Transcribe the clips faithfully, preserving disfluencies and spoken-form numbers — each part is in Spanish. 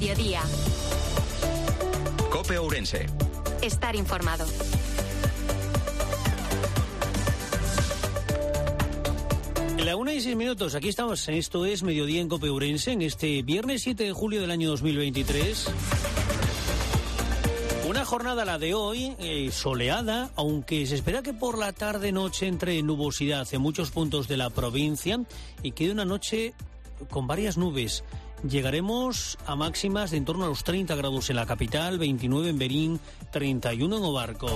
mediodía. COPE Ourense. Estar informado. La una y seis minutos, aquí estamos, esto es Mediodía en COPE Ourense, en este viernes siete de julio del año dos mil veintitrés. Una jornada, la de hoy, eh, soleada, aunque se espera que por la tarde-noche entre nubosidad en muchos puntos de la provincia y quede una noche con varias nubes. Llegaremos a máximas de en torno a los treinta grados en la capital, veintinueve en Berín, treinta y uno en Obarco.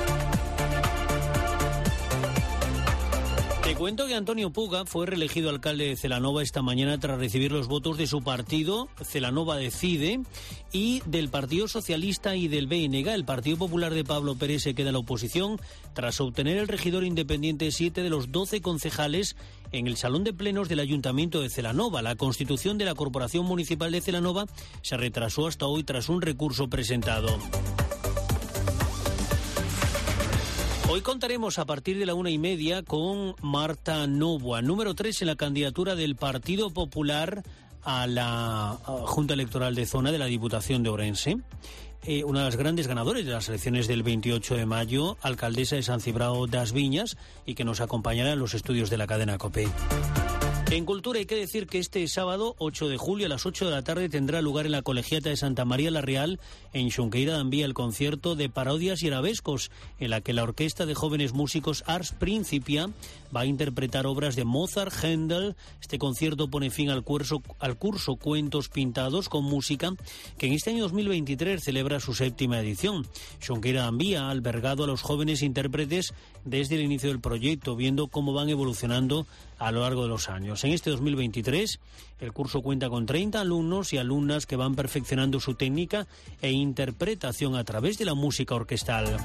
Te cuento que Antonio Puga fue reelegido alcalde de Celanova esta mañana tras recibir los votos de su partido, Celanova Decide, y del Partido Socialista y del B N G. El Partido Popular de Pablo Pérez se queda en la oposición tras obtener el regidor independiente siete de los doce concejales en el Salón de Plenos del Ayuntamiento de Celanova. La constitución de la Corporación Municipal de Celanova se retrasó hasta hoy tras un recurso presentado. Hoy contaremos a partir de la una y media con Marta Novoa, número tres en la candidatura del Partido Popular a la Junta Electoral de Zona de la Diputación de Ourense. Eh, una de las grandes ganadoras de las elecciones del veintiocho de mayo, alcaldesa de San Cibrao das Viñas, y que nos acompañará en los estudios de la cadena COPE. En Cultura hay que decir que este sábado, ocho de julio, a las ocho de la tarde, tendrá lugar en la Colegiata de Santa María la Real, en Xunqueira de Ambía, el concierto de parodias y arabescos, en la que la Orquesta de Jóvenes Músicos Ars Principia va a interpretar obras de Mozart, Händel. Este concierto pone fin al curso, al curso Cuentos Pintados con Música, que en este año dos mil veintitrés celebra su séptima edición. Xunqueira de Ambía ha albergado a los jóvenes intérpretes desde el inicio del proyecto, viendo cómo van evolucionando a lo largo de los años. En este dos mil veintitrés, el curso cuenta con treinta alumnos y alumnas que van perfeccionando su técnica e interpretación a través de la música orquestal.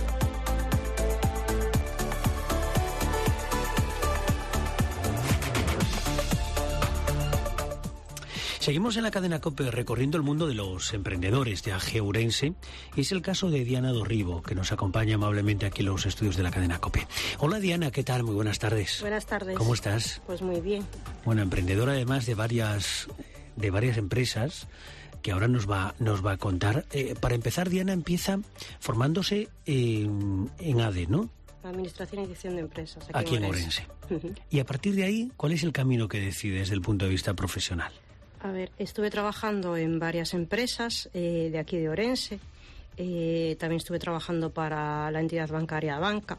Seguimos en la cadena COPE recorriendo el mundo de los emprendedores de A G Ourense, y es el caso de Diana Dorribo, que nos acompaña amablemente aquí en los estudios de la cadena COPE. Hola Diana, ¿qué tal? Muy buenas tardes. Buenas tardes. ¿Cómo estás? Pues muy bien. Bueno, emprendedora además de varias, de varias empresas que ahora nos va, nos va a contar. Eh, para empezar, Diana empieza formándose en, en A D E, ¿no? Administración y Dirección de Empresas. Aquí, aquí en Ourense. Uh-huh. Y a partir de ahí, ¿cuál es el camino que decides desde el punto de vista profesional? A ver, estuve trabajando en varias empresas eh, de aquí de Ourense. Eh, también estuve trabajando para la entidad bancaria Banca.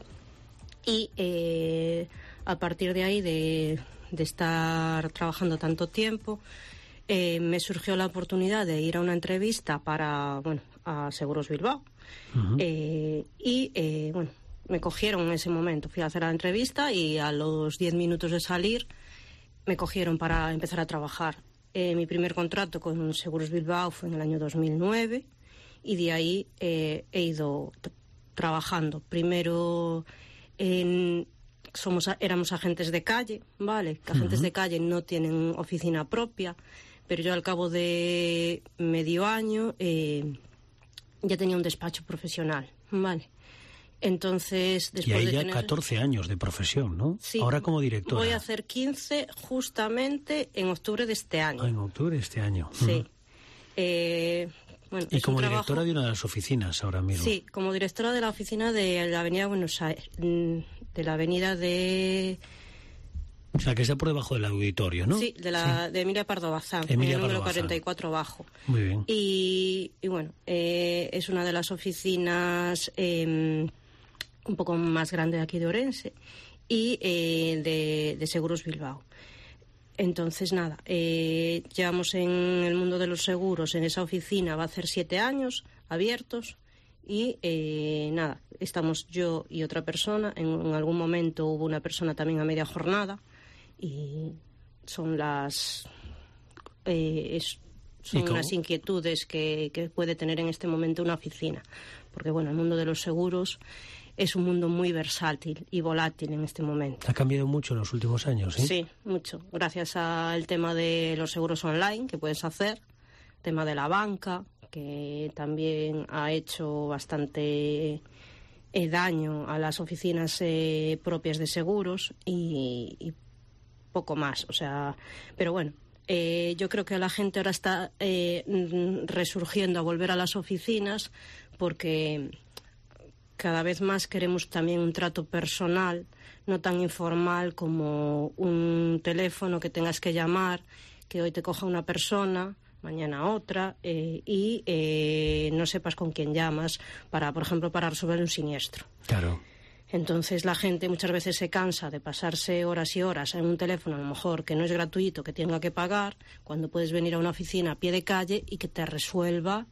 Y eh, a partir de ahí, de, de estar trabajando tanto tiempo, eh, me surgió la oportunidad de ir a una entrevista para, bueno, a Seguros Bilbao. Uh-huh. eh, y, eh, bueno, me cogieron en ese momento. Fui a hacer la entrevista y a los diez minutos de salir me cogieron para empezar a trabajar. Eh, mi primer contrato con Seguros Bilbao fue en el año dos mil nueve y de ahí eh, he ido t- trabajando. Primero en, somos éramos agentes de calle, ¿vale? Que agentes uh-huh. de calle no tienen oficina propia, pero yo al cabo de medio año eh, ya tenía un despacho profesional, ¿vale? Entonces, después y ahí de ya tener... catorce años de profesión, ¿no? Sí, ahora como directora. Voy a hacer quince justamente en octubre de este año. Ah, en octubre de este año. Sí. Uh-huh. Eh, bueno, y como trabajo... directora de una de las oficinas ahora mismo. Sí, como directora de la oficina de la Avenida Buenos Aires, de la Avenida de... O sea, que está por debajo del auditorio, ¿no? Sí, de, la, sí. de Emilia Pardo Bazán, Emilia en el número Pardo cuarenta y cuatro bajo. Muy bien. Y, y bueno, eh, es una de las oficinas... Eh, un poco más grande de aquí de Ourense y eh, de, de Seguros Bilbao. Entonces, nada, eh, llevamos en el mundo de los seguros, en esa oficina va a hacer siete años abiertos y eh, nada, estamos yo y otra persona. En, en algún momento hubo una persona también a media jornada y son las... Eh, es, son unas inquietudes que, que puede tener en este momento una oficina. Porque, bueno, el mundo de los seguros es un mundo muy versátil y volátil en este momento. Ha cambiado mucho en los últimos años, ¿eh? Sí, mucho. Gracias al tema de los seguros online que puedes hacer, tema de la banca, que también ha hecho bastante eh, daño a las oficinas eh, propias de seguros y, y poco más. O sea, pero bueno, Eh, yo creo que la gente ahora está eh, resurgiendo a volver a las oficinas porque cada vez más queremos también un trato personal, no tan informal como un teléfono que tengas que llamar, que hoy te coja una persona, mañana otra, eh, y eh, no sepas con quién llamas para, por ejemplo, para resolver un siniestro. Claro. Entonces la gente muchas veces se cansa de pasarse horas y horas en un teléfono, a lo mejor que no es gratuito, que tenga que pagar, cuando puedes venir a una oficina a pie de calle y que te resuelva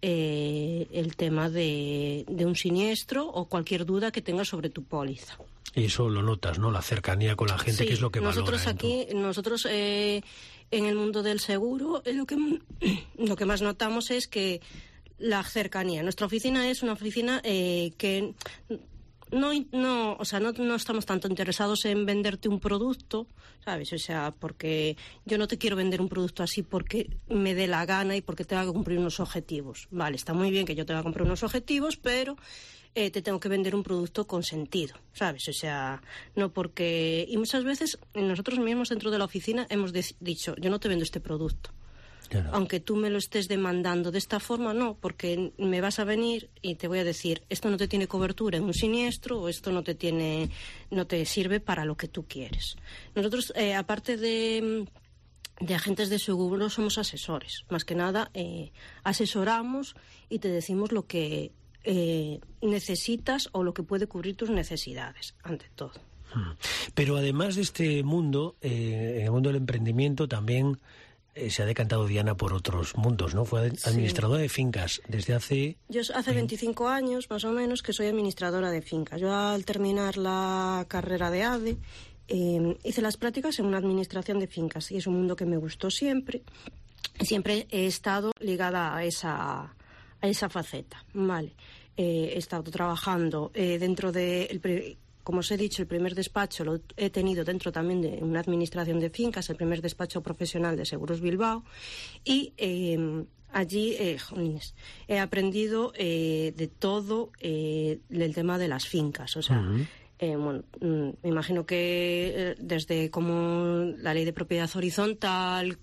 eh, el tema de, de un siniestro o cualquier duda que tengas sobre tu póliza. Y eso lo notas, ¿no? La cercanía con la gente, sí, que es lo que valora. Nosotros aquí, nosotros eh, en el mundo del seguro, eh, lo que lo que más notamos es que la cercanía. Nuestra oficina es una oficina eh, que no, no, o sea, no, no estamos tanto interesados en venderte un producto, ¿sabes? O sea, porque yo no te quiero vender un producto así porque me dé la gana y porque tenga que cumplir unos objetivos. Vale, está muy bien que yo tenga que cumplir unos objetivos, pero eh, te tengo que vender un producto con sentido, ¿sabes? O sea, no porque... Y muchas veces nosotros mismos dentro de la oficina hemos de- dicho, yo no te vendo este producto. Claro. Aunque tú me lo estés demandando de esta forma, no, porque me vas a venir y te voy a decir, esto no te tiene cobertura en un siniestro o esto no te tiene, no te sirve para lo que tú quieres. Nosotros, eh, aparte de, de agentes de seguro, somos asesores. Más que nada, eh, asesoramos y te decimos lo que eh, necesitas o lo que puede cubrir tus necesidades, ante todo. Pero además de este mundo, eh, en el mundo del emprendimiento también Eh, se ha decantado Diana por otros mundos, ¿no? Fue administradora sí. de fincas desde hace... Yo hace veinticinco años, más o menos, que soy administradora de fincas. Yo al terminar la carrera de A D E eh, hice las prácticas en una administración de fincas y es un mundo que me gustó siempre. Siempre he estado ligada a esa, a esa faceta, ¿vale? Eh, he estado trabajando eh, dentro de... El pre- Como os he dicho, el primer despacho lo he tenido dentro también de una administración de fincas, el primer despacho profesional de Seguros Bilbao, y eh, allí eh, jolines, he aprendido eh, de todo eh, del tema de las fincas. O sea, uh-huh. eh, bueno, me imagino que eh, desde como la ley de propiedad horizontal,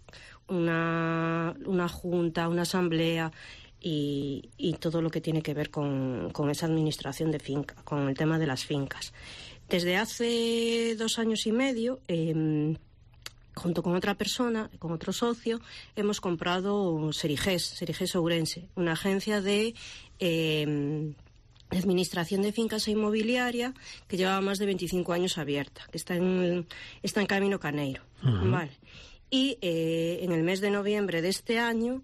una, una junta, una asamblea... Y, y todo lo que tiene que ver con, con esa administración de finca, con el tema de las fincas. Desde hace dos años y medio, eh, junto con otra persona, con otro socio, hemos comprado Serigés, Serigés Ourense, una agencia de eh, administración de fincas e inmobiliaria que lleva más de veinticinco años abierta, que está en, está en Camino Caneiro. Uh-huh. Vale. Y eh, en el mes de noviembre de este año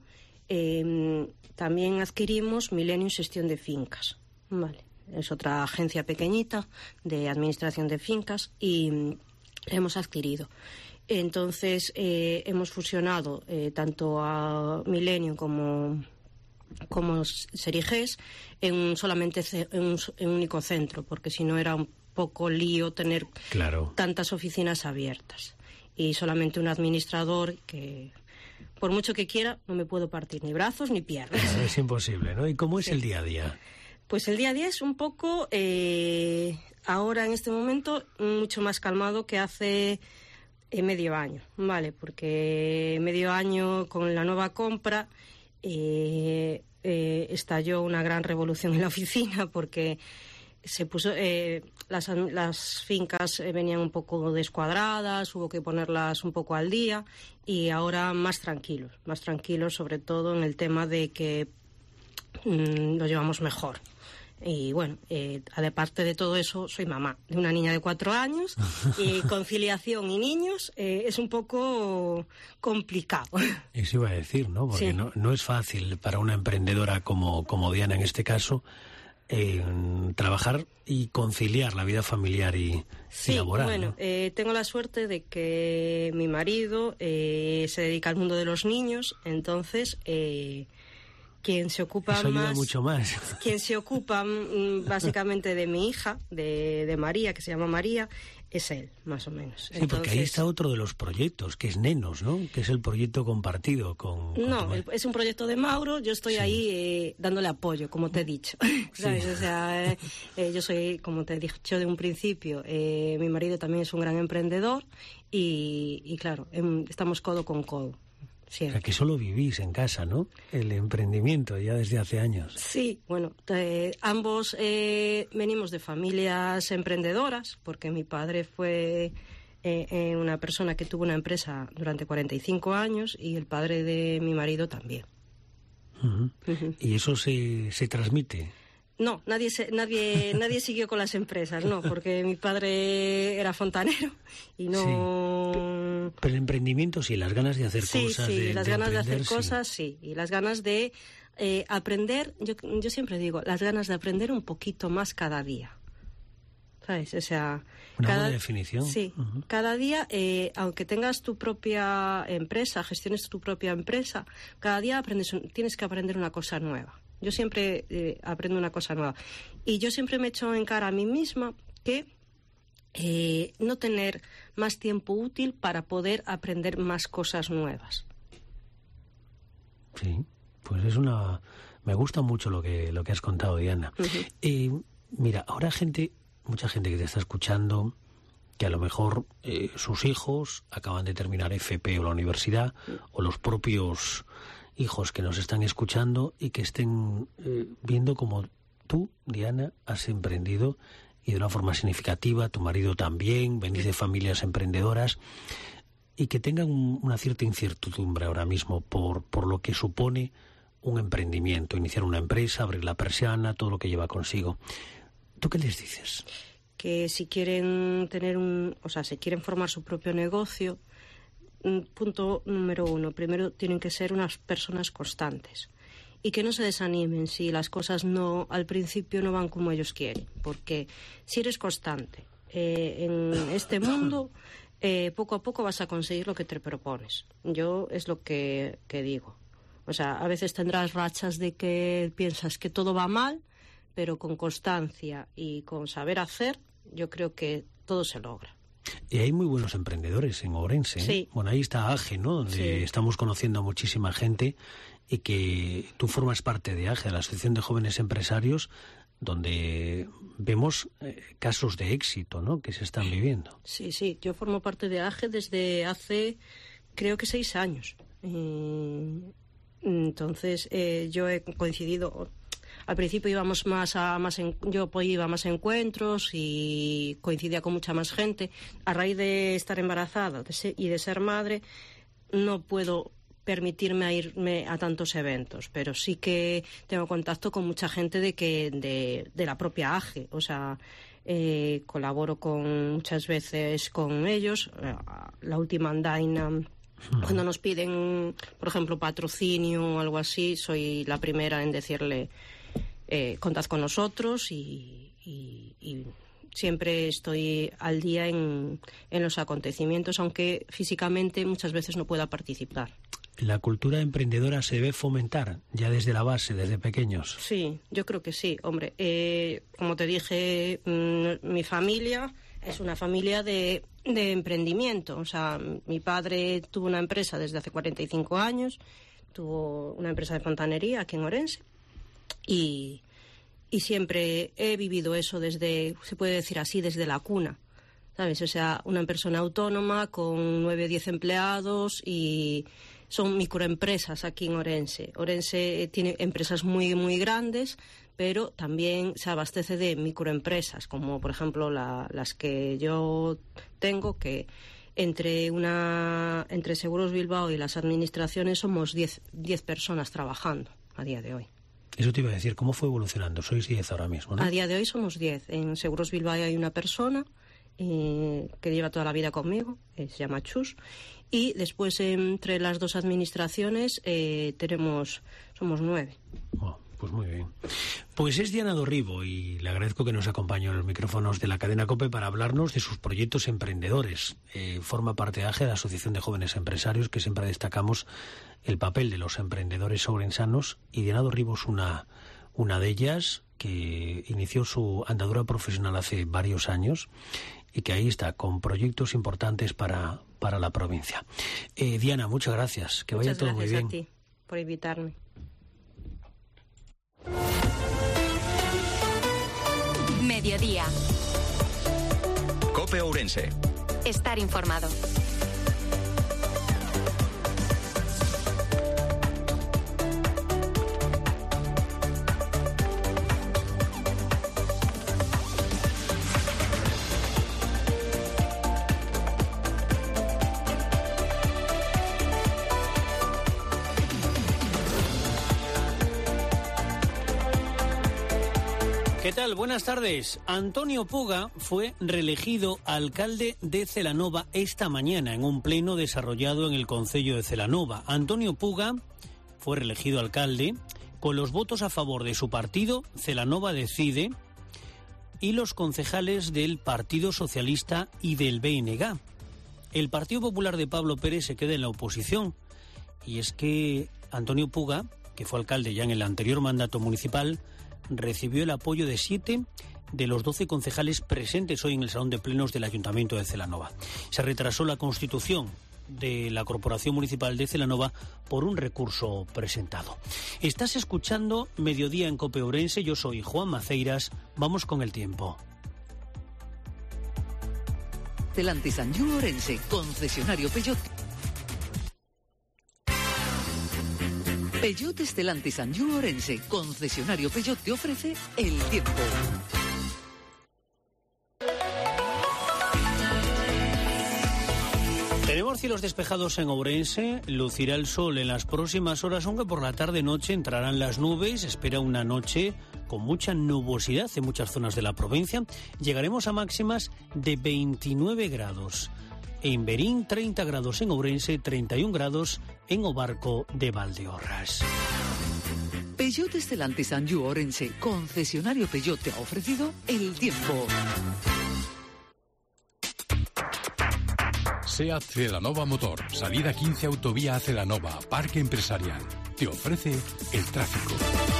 eh, también adquirimos Millennium Gestión de Fincas. Vale. Es otra agencia pequeñita de administración de fincas y mm, hemos adquirido. Entonces eh, hemos fusionado eh, tanto a Millennium como, como Serigés en un, solamente ce- en un, en un único centro, porque si no era un poco lío tener claro. tantas oficinas abiertas. Y solamente un administrador que, por mucho que quiera, no me puedo partir ni brazos ni piernas. Claro, es imposible, ¿no? ¿Y cómo es sí. el día a día? Pues el día a día es un poco, eh, ahora en este momento, mucho más calmado que hace eh, medio año, ¿vale? Porque medio año con la nueva compra eh, eh, estalló una gran revolución en la oficina porque se puso eh, las, las fincas eh, venían un poco descuadradas, hubo que ponerlas un poco al día y ahora más tranquilos, más tranquilos sobre todo en el tema de que mmm, lo llevamos mejor. Y bueno, eh, aparte de todo eso, soy mamá de una niña de cuatro años y conciliación y niños eh, es un poco complicado. Eso iba a decir, ¿no? Porque sí. no, no es fácil para una emprendedora como, como Diana en este caso eh, trabajar y conciliar la vida familiar y, sí, y laboral. Bueno, ¿no? eh, tengo la suerte de que mi marido eh, se dedica al mundo de los niños, entonces... Eh, quien se ocupa Eso ayuda más, mucho más. Quien se ocupa básicamente de mi hija, de, de María, que se llama María, es él, más o menos. Sí, Entonces, porque ahí está otro de los proyectos, que es Nenos, ¿no? Que es el proyecto compartido con... con no, el, es un proyecto de Mauro, yo estoy sí. ahí eh, dándole apoyo, como te he dicho. ¿Sabes? Sí. O sea, eh, eh, yo soy, como te he dicho de un principio, eh, mi marido también es un gran emprendedor y, y claro, em, estamos codo con codo. Siempre. O sea, que solo vivís en casa, ¿no? El emprendimiento ya desde hace años. Sí, bueno, eh, ambos eh, venimos de familias emprendedoras, porque mi padre fue eh, eh, una persona que tuvo una empresa durante cuarenta y cinco años y el padre de mi marido también. Uh-huh. Uh-huh. ¿Y eso se, se transmite? No, nadie, se, nadie, nadie siguió con las empresas, no, porque mi padre era fontanero y no... Sí. Pero el emprendimiento sí, las ganas de hacer sí, cosas. Sí, sí, las de ganas de hacer sí. cosas, sí, y las ganas de eh, aprender, yo, yo siempre digo, las ganas de aprender un poquito más cada día. ¿Sabes? O sea... Una cada, buena definición. Sí, uh-huh. Cada día, eh, aunque tengas tu propia empresa, gestiones tu propia empresa, cada día aprendes, tienes que aprender una cosa nueva. Yo siempre eh, aprendo una cosa nueva. Y yo siempre me echo en cara a mí misma que eh, no tener más tiempo útil para poder aprender más cosas nuevas. Sí, pues es una... Me gusta mucho lo que, lo que has contado, Diana. Uh-huh. Eh, mira, ahora gente, mucha gente que te está escuchando, que a lo mejor eh, sus hijos acaban de terminar F P o la universidad, uh-huh. o los propios... hijos que nos están escuchando y que estén eh, viendo como tú, Diana, has emprendido y de una forma significativa, tu marido también, venís de familias emprendedoras y que tengan un, una cierta incertidumbre ahora mismo por, por lo que supone un emprendimiento, iniciar una empresa, abrir la persiana, todo lo que lleva consigo. ¿Tú qué les dices? Que si quieren tener un, o sea, si quieren formar su propio negocio, punto número uno, primero tienen que ser unas personas constantes y que no se desanimen si las cosas no al principio no van como ellos quieren, porque si eres constante eh, en este mundo, eh, poco a poco vas a conseguir lo que te propones. Yo es lo que, que digo. O sea, a veces tendrás rachas de que piensas que todo va mal, pero con constancia y con saber hacer, yo creo que todo se logra. Y hay muy buenos emprendedores en Ourense. ¿eh? Sí. Bueno, ahí está A G E, ¿no? Donde sí. estamos conociendo a muchísima gente y que tú formas parte de A G E, de la Asociación de Jóvenes Empresarios, donde vemos eh, casos de éxito, ¿no? Que se están viviendo. Sí, sí. Yo formo parte de A G E desde hace, creo que seis años. Eh, entonces, eh, yo he coincidido... Al principio íbamos más a más en, yo pues iba más a encuentros y coincidía con mucha más gente. A raíz de estar embarazada de ser, y de ser madre, no puedo permitirme a irme a tantos eventos, pero sí que tengo contacto con mucha gente de que de, de la propia A G E. O sea, eh, colaboro con muchas veces con ellos. La última andaina, cuando nos piden, por ejemplo, patrocinio o algo así, soy la primera en decirle... Eh, contad con nosotros y, y, y siempre estoy al día en, en los acontecimientos, aunque físicamente muchas veces no pueda participar. ¿La cultura emprendedora se debe fomentar ya desde la base, desde pequeños? Sí, yo creo que sí, hombre. Eh, como te dije, mmm, mi familia es una familia de, de emprendimiento. O sea, mi padre tuvo una empresa desde hace cuarenta y cinco años, tuvo una empresa de fontanería aquí en Ourense. Y, y siempre he vivido eso desde, se puede decir así, desde la cuna, ¿sabes? O sea, una persona autónoma con nueve o diez empleados y son microempresas aquí en Ourense. Ourense tiene empresas muy, muy grandes, pero también se abastece de microempresas, como por ejemplo la, las que yo tengo, que entre, una, entre Seguros Bilbao y las administraciones somos diez personas trabajando a día de hoy. Eso te iba a decir, ¿cómo fue evolucionando? Sois diez ahora mismo, ¿no? A día de hoy somos diez. En Seguros Bilbao hay una persona eh, que lleva toda la vida conmigo, eh, se llama Chus, y después entre las dos administraciones eh, tenemos somos nueve. Oh, Pues muy bien. Pues es Diana Dorribo y le agradezco que nos acompañe en los micrófonos de la cadena COPE para hablarnos de sus proyectos emprendedores. Eh, forma parte de A G E, la Asociación de Jóvenes Empresarios, que siempre destacamos el papel de los emprendedores ourensanos, y Diana Dorribo es una, una de ellas que inició su andadura profesional hace varios años y que ahí está, con proyectos importantes para, para la provincia. Eh, Diana, muchas gracias. Que vaya todo muy bien. Muchas gracias a ti por invitarme. Mediodía. COPE Ourense. Estar informado. ¿Qué tal? Buenas tardes. Antonio Puga fue reelegido alcalde de Celanova esta mañana en un pleno desarrollado en el concello de Celanova. Antonio Puga fue reelegido alcalde con los votos a favor de su partido, Celanova Decide, y los concejales del Partido Socialista y del B N G. El Partido Popular de Pablo Pérez se queda en la oposición, y es que Antonio Puga, que fue alcalde ya en el anterior mandato municipal, recibió el apoyo de siete de los doce concejales presentes hoy en el Salón de Plenos del Ayuntamiento de Celanova. Se retrasó la constitución de la Corporación Municipal de Celanova por un recurso presentado. Estás escuchando Mediodía en COPE Ourense. Yo soy Juan Maceiras. Vamos con el tiempo. Stellantis Anjou Ourense, concesionario Peugeot. Peugeot Stellantis Anjou Ourense, concesionario Peugeot, te ofrece el tiempo. Tenemos cielos despejados en Ourense, lucirá el sol en las próximas horas, aunque por la tarde-noche entrarán las nubes. Espera una noche con mucha nubosidad en muchas zonas de la provincia. Llegaremos a máximas de veintinueve grados. En Berín, treinta grados en Ourense, treinta y un grados en Obarco de Valdeorras. Peugeot Stellantis Anjou Ourense, concesionario Peugeot, te ha ofrecido el tiempo. SEAT Celanova Motor, salida quince Autovía a Celanova, Parque Empresarial. Te ofrece el tráfico.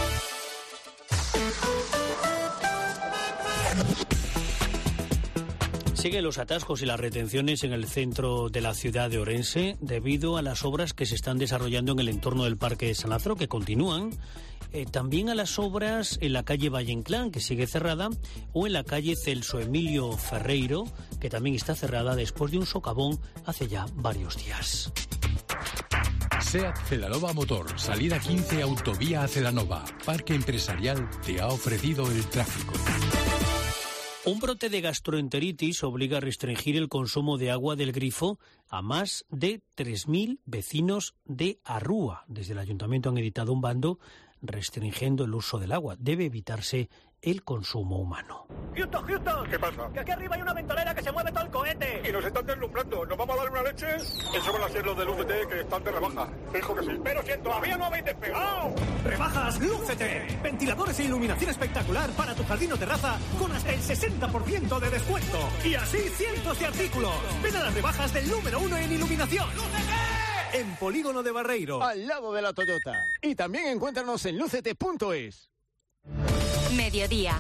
Siguen los atascos y las retenciones en el centro de la ciudad de Ourense debido a las obras que se están desarrollando en el entorno del Parque de San Lázaro, que continúan. Eh, también a las obras en la calle Valle Inclán, que sigue cerrada, o en la calle Celso Emilio Ferreiro, que también está cerrada después de un socavón hace ya varios días. SEAT Celanova Motor, salida quince Autovía a Celanova, Parque Empresarial, te ha ofrecido el tráfico. Un brote de gastroenteritis obliga a restringir el consumo de agua del grifo a más de tres mil vecinos de Arrúa. Desde el ayuntamiento han editado un bando restringiendo el uso del agua. Debe evitarse el consumo humano. ¡Houston, Houston! ¿Qué pasa? Que aquí arriba hay una ventolera que se mueve todo el cohete. Y nos están deslumbrando. ¿Nos vamos a dar una leche? Eso van a ser los del U C T que están de rebaja. Fijo que sí. Pero si todavía no habéis despegado. Rebajas Lúcete. Ventiladores e iluminación espectacular para tu jardín o terraza con hasta el sesenta por ciento de descuento. Y así cientos de artículos. Ven a las rebajas del número uno en iluminación. ¡Lúcete! En Polígono de Barreiro. Al lado de la Toyota. Y también encuéntranos en lucete punto es. Mediodía.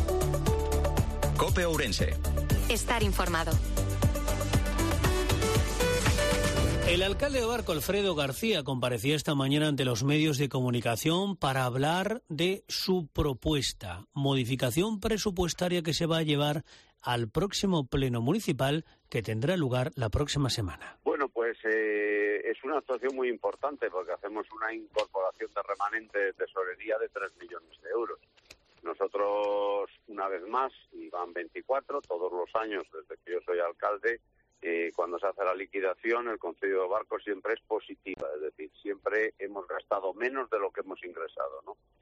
COPE Ourense. Estar informado. El alcalde de Obarco, Alfredo García, comparecía esta mañana ante los medios de comunicación para hablar de su propuesta, modificación presupuestaria que se va a llevar al próximo pleno municipal que tendrá lugar la próxima semana. Bueno, pues eh, es una actuación muy importante porque hacemos una incorporación de remanente de tesorería de tres millones de euros. Nosotros, una vez más, y van veinticuatro, todos los años desde que yo soy alcalde, eh, cuando se hace la liquidación, el Concello de Obarco siempre es positiva, es decir, siempre hemos gastado menos de lo que hemos ingresado, ¿no?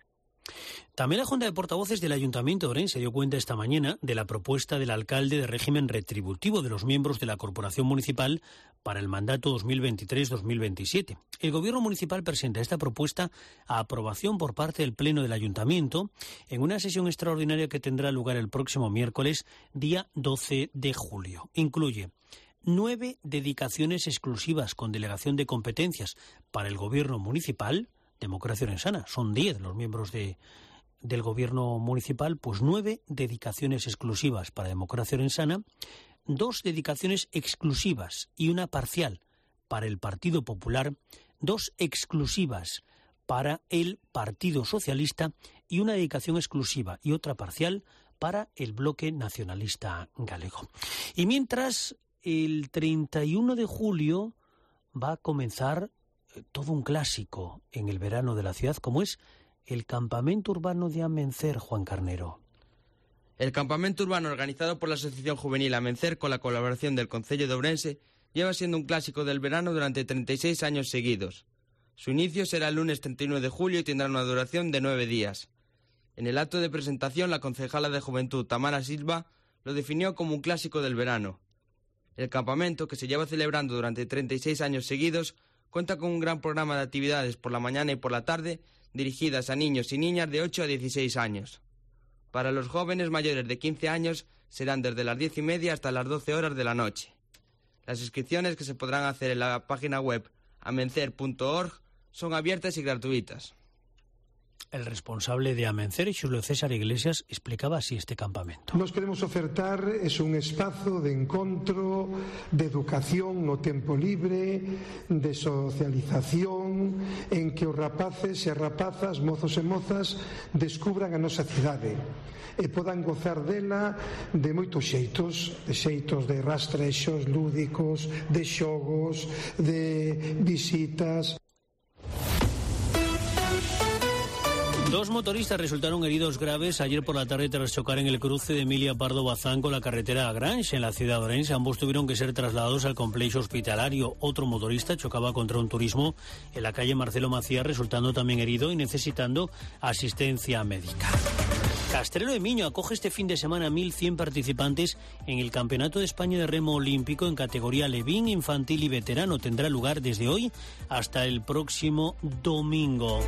También la Junta de Portavoces del Ayuntamiento de Orense dio cuenta esta mañana de la propuesta del alcalde de régimen retributivo de los miembros de la Corporación Municipal para el mandato dos mil veintitrés dos mil veintisiete. El Gobierno Municipal presenta esta propuesta a aprobación por parte del Pleno del Ayuntamiento en una sesión extraordinaria que tendrá lugar el próximo miércoles, día doce de julio. Incluye nueve dedicaciones exclusivas con delegación de competencias para el Gobierno Municipal, Democracia Orensana. Son diez los miembros de del Gobierno Municipal, pues nueve dedicaciones exclusivas para Democracia Orensana, dos dedicaciones exclusivas y una parcial para el Partido Popular, dos exclusivas para el Partido Socialista y una dedicación exclusiva y otra parcial para el Bloque Nacionalista Galego. Y mientras, el treinta y uno de julio va a comenzar todo un clásico en el verano de la ciudad, como es el Campamento Urbano de Amencer, Juan Carnero. El campamento urbano organizado por la Asociación Juvenil Amencer con la colaboración del Concello de Ourense lleva siendo un clásico del verano durante treinta y seis años seguidos. Su inicio será el lunes treinta y uno de julio y tendrá una duración de nueve días. En el acto de presentación, la concejala de Juventud, Tamara Silva, lo definió como un clásico del verano. El campamento, que se lleva celebrando durante treinta y seis años seguidos, cuenta con un gran programa de actividades por la mañana y por la tarde, dirigidas a niños y niñas de ocho a dieciséis años. Para los jóvenes mayores de quince años serán desde las diez y media hasta las doce horas de la noche. Las inscripciones, que se podrán hacer en la página web amencer punto org, son abiertas y gratuitas. El responsable de Amencer, Xulio César Iglesias, explicaba así este campamento. Nos queremos ofertar es un espazo de encontro, de educación no tempo libre, de socialización, en que os rapaces e rapazas, mozos e mozas, descubran a nosa cidade e podan gozar dela de moitos xeitos, de xeitos de rastrexos lúdicos, de xogos, de visitas. Dos motoristas resultaron heridos graves ayer por la tarde tras chocar en el cruce de Emilia Pardo Bazán con la carretera Agrange en la ciudad de Orense. Ambos tuvieron que ser trasladados al complejo hospitalario. Otro motorista chocaba contra un turismo en la calle Marcelo Macías, resultando también herido y necesitando asistencia médica. Castrelo de Miño acoge este fin de semana a mil cien participantes en el Campeonato de España de Remo Olímpico en categoría Levín, infantil y veterano. Tendrá lugar desde hoy hasta el próximo domingo.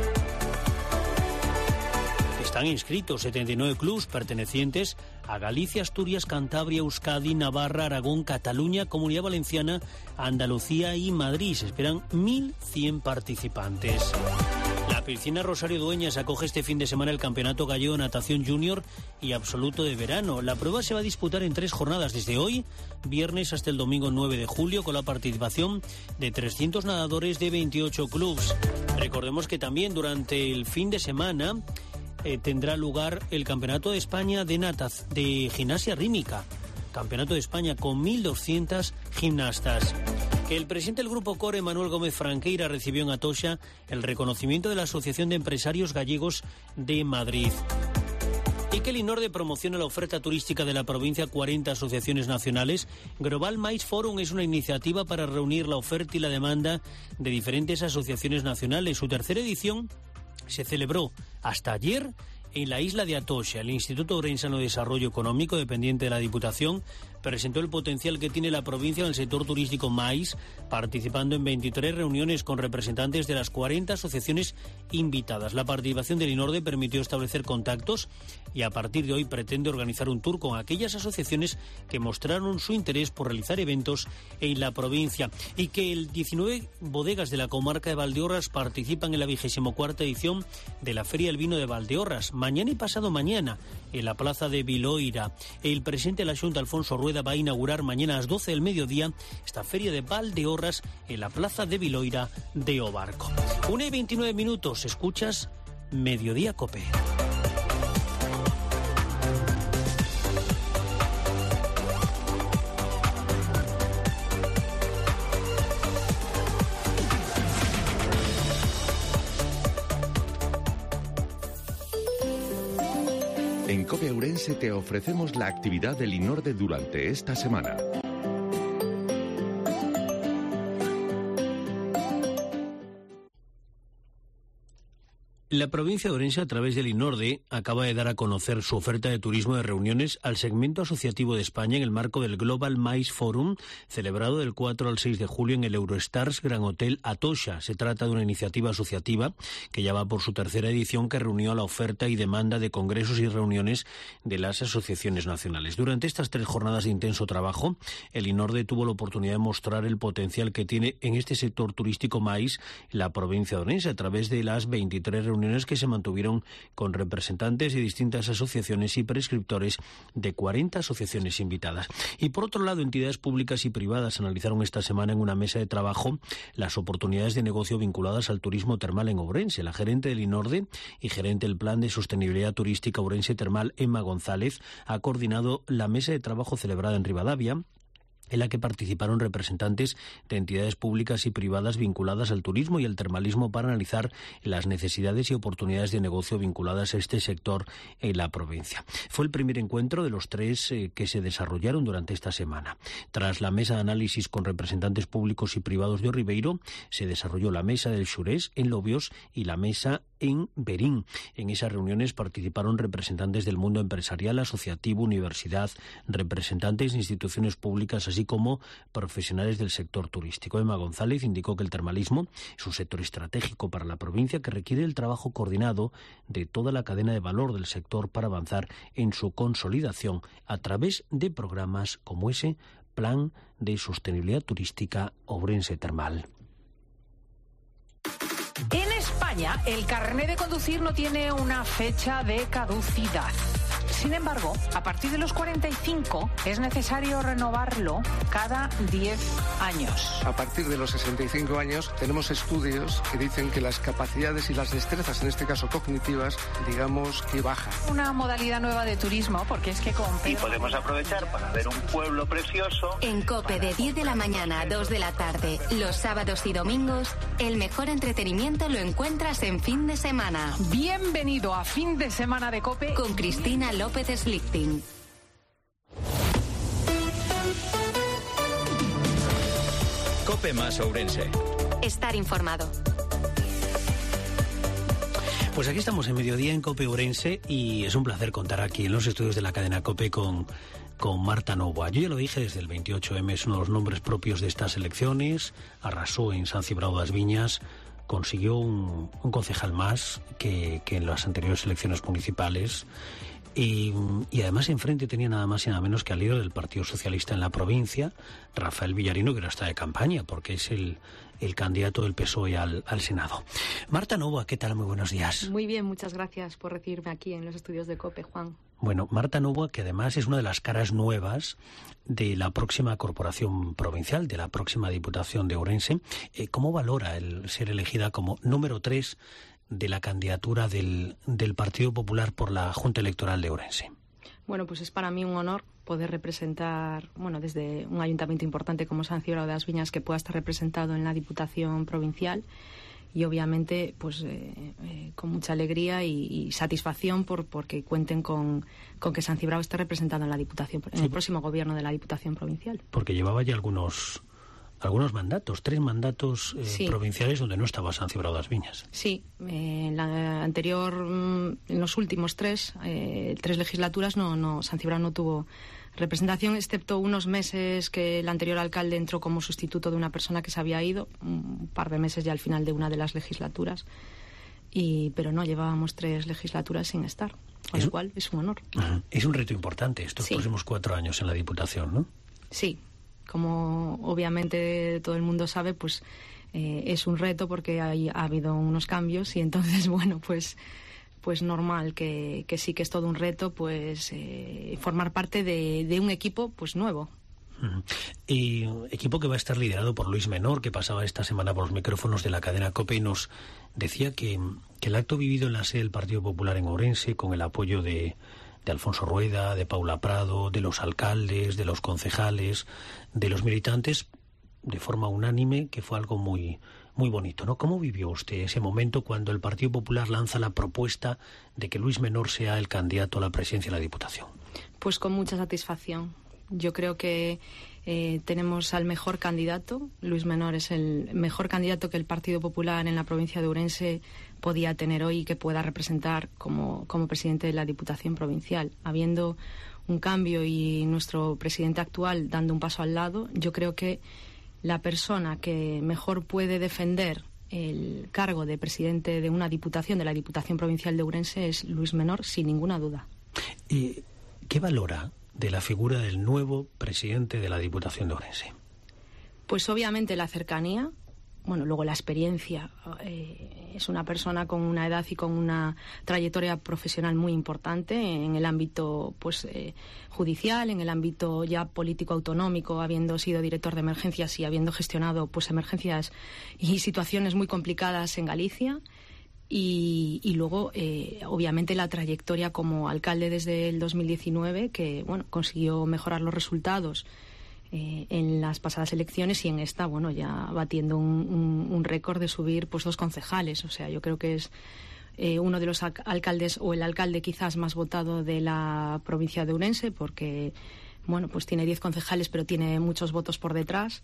Están inscritos setenta y nueve clubes pertenecientes a Galicia, Asturias, Cantabria, Euskadi, Navarra, Aragón, Cataluña, Comunidad Valenciana, Andalucía y Madrid. Se esperan mil cien participantes. La piscina Rosario Dueñas acoge este fin de semana el Campeonato Gallego de Natación Junior y Absoluto de Verano. La prueba se va a disputar en tres jornadas, desde hoy, viernes, hasta el domingo nueve de julio, con la participación de trescientos nadadores de veintiocho clubes. Recordemos que también durante el fin de semana Eh, tendrá lugar el Campeonato de España de Nataz, de Gimnasia Rítmica. Campeonato de España con mil doscientas gimnastas. Que el presidente del Grupo Core, Manuel Gómez Franqueira, recibió en Atocha el reconocimiento de la Asociación de Empresarios Gallegos de Madrid. Y que el INORDE promociona la oferta turística de la provincia a cuarenta asociaciones nacionales. Global Mais Forum es una iniciativa para reunir la oferta y la demanda de diferentes asociaciones nacionales. Su tercera edición se celebró hasta ayer en la isla de Atocha. El Instituto Orensano de Desarrollo Económico, dependiente de la Diputación, presentó el potencial que tiene la provincia en el sector turístico Mais, participando en veintitrés reuniones con representantes de las cuarenta asociaciones invitadas. La participación del INORDE permitió establecer contactos y a partir de hoy pretende organizar un tour con aquellas asociaciones que mostraron su interés por realizar eventos en la provincia. Y que el diecinueve bodegas de la comarca de Valdeorras participan en la vigésimo cuarta edición de la Feria del Vino de Valdeorras, mañana y pasado mañana, en la plaza de Viloira. El presidente de la Xunta, Alfonso Rueda, va a inaugurar mañana a las doce del mediodía esta Feria de Valdeorras en la plaza de Viloira de Obarco. una y veintinueve minutos, escuchas Mediodía Cope. En COPE Ourense te ofrecemos la actividad del INORDE durante esta semana. La provincia de Ourense, a través del INORDE, acaba de dar a conocer su oferta de turismo de reuniones al segmento asociativo de España en el marco del Global MICE Forum, celebrado del cuatro al seis de julio en el Eurostars Gran Hotel Atocha. Se trata de una iniciativa asociativa que ya va por su tercera edición, que reunió a la oferta y demanda de congresos y reuniones de las asociaciones nacionales. Durante estas tres jornadas de intenso trabajo, el INORDE tuvo la oportunidad de mostrar el potencial que tiene en este sector turístico MICE la provincia de Ourense, a través de las veintitrés reuniones que se mantuvieron con representantes de distintas asociaciones y prescriptores de cuarenta asociaciones invitadas. Y por otro lado, entidades públicas y privadas analizaron esta semana en una mesa de trabajo las oportunidades de negocio vinculadas al turismo termal en Ourense. La gerente del INORDE y gerente del Plan de Sostenibilidad Turística Ourense Termal, Emma González, ha coordinado la mesa de trabajo celebrada en Ribadavia, en la que participaron representantes de entidades públicas y privadas vinculadas al turismo y al termalismo para analizar las necesidades y oportunidades de negocio vinculadas a este sector en la provincia. Fue el primer encuentro de los tres eh, que se desarrollaron durante esta semana. Tras la mesa de análisis con representantes públicos y privados de Ribeiro, se desarrolló la mesa del Xurés en Lobios y la mesa en Berín. En esas reuniones participaron representantes del mundo empresarial, asociativo, universidad, representantes de instituciones públicas, así como profesionales del sector turístico. Emma González indicó que el termalismo es un sector estratégico para la provincia que requiere el trabajo coordinado de toda la cadena de valor del sector para avanzar en su consolidación a través de programas como ese Plan de Sostenibilidad Turística Ourense Termal. En España, el carné de conducir no tiene una fecha de caducidad. Sin embargo, a partir de los cuarenta y cinco es necesario renovarlo cada diez años. A partir de los sesenta y cinco años tenemos estudios que dicen que las capacidades y las destrezas, en este caso cognitivas, digamos que bajan. Una modalidad nueva de turismo, porque es que con Pedro... Y podemos aprovechar para ver un pueblo precioso. En COPE, de diez de la mañana a dos de la tarde, los sábados y domingos, el mejor entretenimiento lo encuentras en fin de semana. Bienvenido a Fin de Semana de COPE con Cristina López Slichting. COPE más Ourense. Estar informado. Pues aquí estamos en Mediodía en COPE Ourense y es un placer contar aquí en los estudios de la cadena COPE con, con Marta Novoa. Yo ya lo dije desde el veintiocho eme, es uno de los nombres propios de estas elecciones, arrasó en San Cibrao das Viñas, consiguió un, un concejal más que, que en las anteriores elecciones municipales. Y, y además enfrente tenía nada más y nada menos que al líder del Partido Socialista en la provincia, Rafael Villarino, que ahora está de campaña porque es el, el candidato del P S O E al, al Senado. Marta Novoa, ¿qué tal? Muy buenos días. Muy bien, muchas gracias por recibirme aquí en los estudios de COPE, Juan. Bueno, Marta Novoa, que además es una de las caras nuevas de la próxima corporación provincial, de la próxima Diputación de Ourense. Eh, ¿Cómo valora el ser elegida como número tres de la candidatura del, del Partido Popular por la Junta Electoral de Ourense? Bueno, pues es para mí un honor poder representar, bueno, desde un ayuntamiento importante como San Cibrao das Viñas, que pueda estar representado en la Diputación Provincial y obviamente pues eh, eh, con mucha alegría y, y satisfacción por porque cuenten con, con que San Cibrao esté representado en la Diputación, en sí, el próximo gobierno de la Diputación Provincial. Porque llevaba ya algunos... Algunos mandatos, tres mandatos eh, sí. provinciales donde no estaba San Cibrao das Viñas. Sí, eh, en la anterior, en los últimos tres, eh, tres legislaturas, no, no, San Cibrao no tuvo representación, excepto unos meses que el anterior alcalde entró como sustituto de una persona que se había ido, un par de meses ya al final de una de las legislaturas, y pero no, llevábamos tres legislaturas sin estar, con lo cual es un honor. Ajá. Es un reto importante estos sí. próximos cuatro años en la Diputación, ¿no? Sí. Como obviamente todo el mundo sabe, pues eh, es un reto porque hay, ha habido unos cambios y entonces, bueno, pues pues normal que, que sí que es todo un reto, pues eh, formar parte de, de un equipo pues nuevo. Uh-huh. Y equipo que va a estar liderado por Luis Menor, que pasaba esta semana por los micrófonos de la cadena COPE y nos decía que, que el acto vivido en la sede del Partido Popular en Ourense, con el apoyo de... de Alfonso Rueda, de Paula Prado, de los alcaldes, de los concejales, de los militantes, de forma unánime, que fue algo muy muy bonito, ¿no? ¿Cómo vivió usted ese momento cuando el Partido Popular lanza la propuesta de que Luis Menor sea el candidato a la presidencia de la Diputación? Pues con mucha satisfacción. Yo creo que Eh, tenemos al mejor candidato. Luis Menor es el mejor candidato que el Partido Popular en la provincia de Ourense podía tener hoy y que pueda representar como, como presidente de la Diputación Provincial. Habiendo un cambio y nuestro presidente actual dando un paso al lado, yo creo que la persona que mejor puede defender el cargo de presidente de una diputación, de la Diputación Provincial de Ourense, es Luis Menor, sin ninguna duda. ¿Y qué valora de la figura del nuevo presidente de la Diputación de Ourense? Pues obviamente la cercanía, bueno, luego la experiencia. Eh, es una persona con una edad y con una trayectoria profesional muy importante en el ámbito pues eh, judicial, en el ámbito ya político autonómico, habiendo sido director de emergencias y habiendo gestionado pues emergencias y situaciones muy complicadas en Galicia. Y, y luego, eh, obviamente, la trayectoria como alcalde desde el dos mil diecinueve, que bueno, consiguió mejorar los resultados eh, en las pasadas elecciones y en esta, bueno, ya batiendo un, un, un récord de subir pues dos concejales. O sea, yo creo que es eh, uno de los alcaldes, o el alcalde quizás más votado de la provincia de Ourense, porque bueno, pues tiene diez concejales, pero tiene muchos votos por detrás.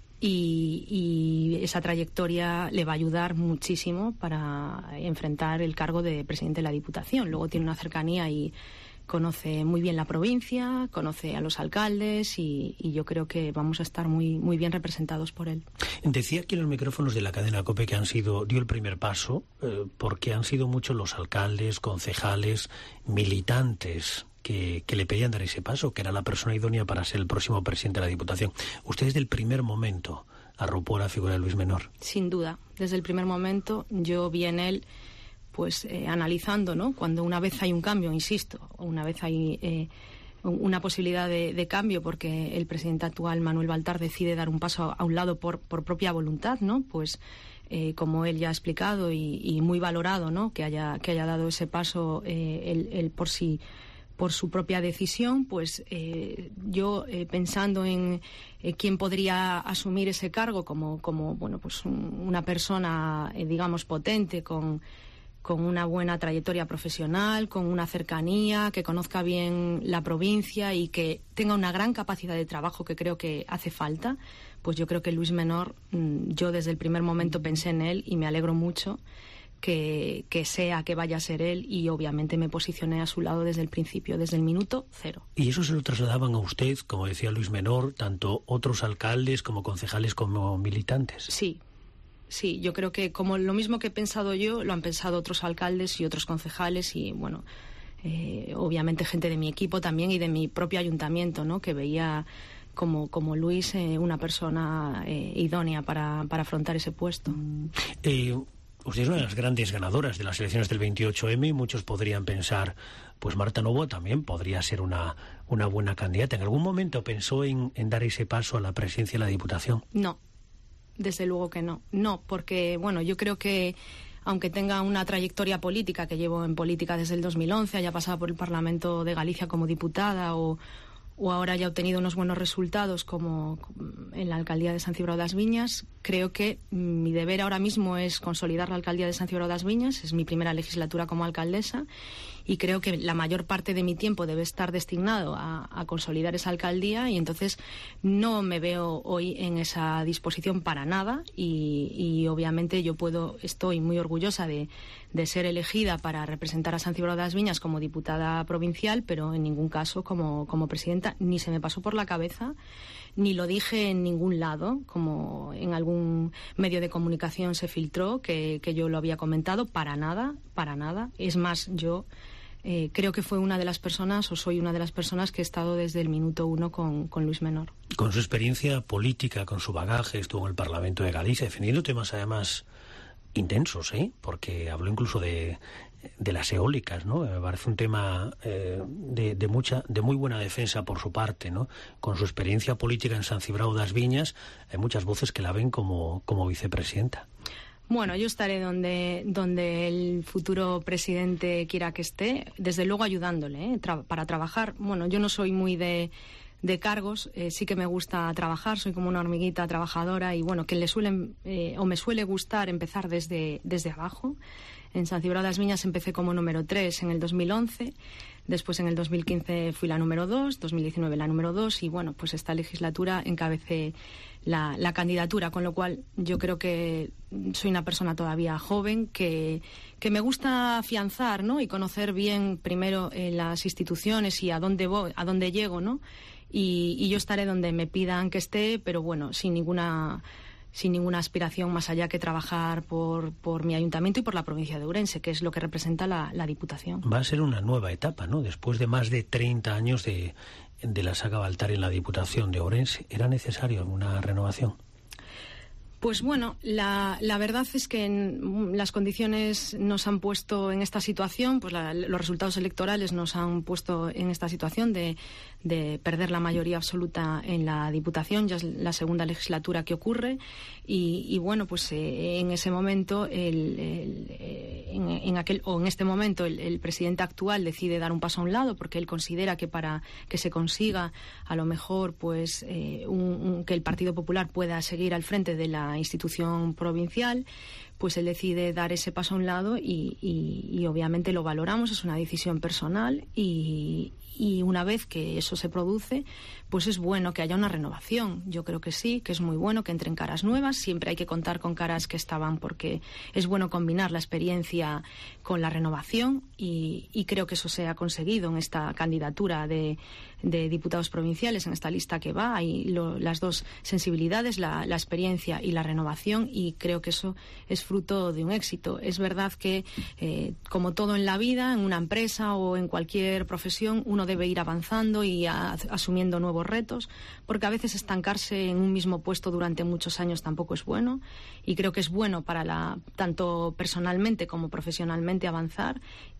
Y, y esa trayectoria le va a ayudar muchísimo para enfrentar el cargo de presidente de la Diputación. Luego tiene una cercanía y conoce muy bien la provincia, conoce a los alcaldes y, y yo creo que vamos a estar muy muy bien representados por él. Decía aquí en los micrófonos de la cadena COPE que han sido dio el primer paso eh, porque han sido muchos los alcaldes, concejales, militantes Que, que le pedían dar ese paso, que era la persona idónea para ser el próximo presidente de la Diputación. Usted desde el primer momento arropó la figura de Luis Menor. Sin duda, desde el primer momento yo vi en él, pues eh, analizando, ¿no? Cuando una vez hay un cambio, insisto, una vez hay eh, una posibilidad de, de cambio, porque el presidente actual, Manuel Baltar, decide dar un paso a un lado por, por propia voluntad, ¿no? Pues eh, como él ya ha explicado y, y muy valorado, ¿no? Que haya, que haya dado ese paso eh, él, él por sí por su propia decisión, pues eh, yo eh, pensando en eh, quién podría asumir ese cargo como, como bueno, pues un, una persona, eh, digamos, potente, con, con una buena trayectoria profesional, con una cercanía, que conozca bien la provincia y que tenga una gran capacidad de trabajo, que creo que hace falta, pues yo creo que Luis Menor, yo desde el primer momento pensé en él y me alegro mucho Que, que sea, que vaya a ser él, y obviamente me posicioné a su lado desde el principio, desde el minuto cero. ¿Y eso se lo trasladaban a usted, como decía Luis Menor, tanto otros alcaldes como concejales como militantes? Sí, sí, yo creo que como lo mismo que he pensado yo, lo han pensado otros alcaldes y otros concejales y bueno, eh, obviamente gente de mi equipo también y de mi propio ayuntamiento, ¿no? Que veía como, como Luis eh, una persona eh, idónea para, para afrontar ese puesto. Eh... Usted es una de las grandes ganadoras de las elecciones del veintiocho eme y muchos podrían pensar, pues Marta Novoa también podría ser una, una buena candidata. ¿En algún momento pensó en, en dar ese paso a la presidencia de la Diputación? No, desde luego que no. No, porque, bueno, yo creo que aunque tenga una trayectoria política, que llevo en política desde el dos mil once, haya pasado por el Parlamento de Galicia como diputada o... o ahora haya obtenido unos buenos resultados como en la alcaldía de San Cibrao das Viñas, creo que mi deber ahora mismo es consolidar la alcaldía de San Cibrao das Viñas. Es mi primera legislatura como alcaldesa y creo que la mayor parte de mi tiempo debe estar destinado a, a consolidar esa alcaldía, y entonces no me veo hoy en esa disposición para nada y, y obviamente yo puedo, estoy muy orgullosa de, de ser elegida para representar a San Cibrao das Viñas como diputada provincial, pero en ningún caso como, como presidenta. Ni se me pasó por la cabeza, ni lo dije en ningún lado, como en algún medio de comunicación se filtró que, que yo lo había comentado. Para nada, para nada. Es más, yo eh, creo que fue una de las personas, o soy una de las personas que he estado desde el minuto uno con, con Luis Menor. Con su experiencia política, con su bagaje, estuvo en el Parlamento de Galicia defendiendo temas además intensos, ¿eh? Porque habló incluso de... de las eólicas, ¿no? Me parece un tema eh, de, de mucha, de muy buena defensa por su parte, ¿no? Con su experiencia política en San Cibrao das Viñas, hay muchas voces que la ven como, como vicepresidenta. Bueno, yo estaré donde, donde el futuro presidente quiera que esté, desde luego ayudándole, ¿eh? Tra- para trabajar. Bueno, yo no soy muy de de cargos, eh, sí que me gusta trabajar, soy como una hormiguita trabajadora y bueno, que le suelen eh, o me suele gustar empezar desde, desde abajo. En San Cibrao das Miñas empecé como número tres en el dos mil once, después en el dos mil quince fui la número dos, dos mil diecinueve la número dos y bueno, pues esta legislatura encabecé la, la candidatura, con lo cual yo creo que soy una persona todavía joven que, que me gusta afianzar, ¿no? Y conocer bien primero eh, las instituciones y a dónde voy, a dónde llego, ¿no? Y, y yo estaré donde me pidan que esté, pero bueno, sin ninguna sin ninguna aspiración más allá que trabajar por, por mi ayuntamiento y por la provincia de Ourense, que es lo que representa la, la Diputación. Va a ser una nueva etapa, ¿no? Después de más de treinta años de, de la saga Baltar en la Diputación de Ourense, ¿era necesario alguna renovación? Pues bueno, la, la verdad es que en, las condiciones nos han puesto en esta situación, pues la, los resultados electorales nos han puesto en esta situación de, de perder la mayoría absoluta en la Diputación. Ya es la segunda legislatura que ocurre y, y bueno, pues eh, en ese momento, el, el, eh, en, en aquel o en este momento, el, el presidente actual decide dar un paso a un lado porque él considera que para que se consiga a lo mejor, pues eh, un, un, que el Partido Popular pueda seguir al frente de la institución provincial, pues él decide dar ese paso a un lado y, y, y obviamente lo valoramos, es una decisión personal y, y una vez que eso se produce, pues es bueno que haya una renovación. Yo creo que sí, que es muy bueno que entren caras nuevas, siempre hay que contar con caras que estaban porque es bueno combinar la experiencia con la renovación y, y creo que eso se ha conseguido en esta candidatura de, de diputados provinciales, en esta lista que va, hay lo, las dos sensibilidades, la, la experiencia y la renovación y creo que eso es fruto de un éxito. Es verdad que, eh, como todo en la vida, en una empresa o en cualquier profesión, uno debe ir avanzando y a, asumiendo nuevos retos, porque a veces estancarse en un mismo puesto durante muchos años tampoco es bueno y creo que es bueno para la, tanto personalmente como profesionalmente avanzar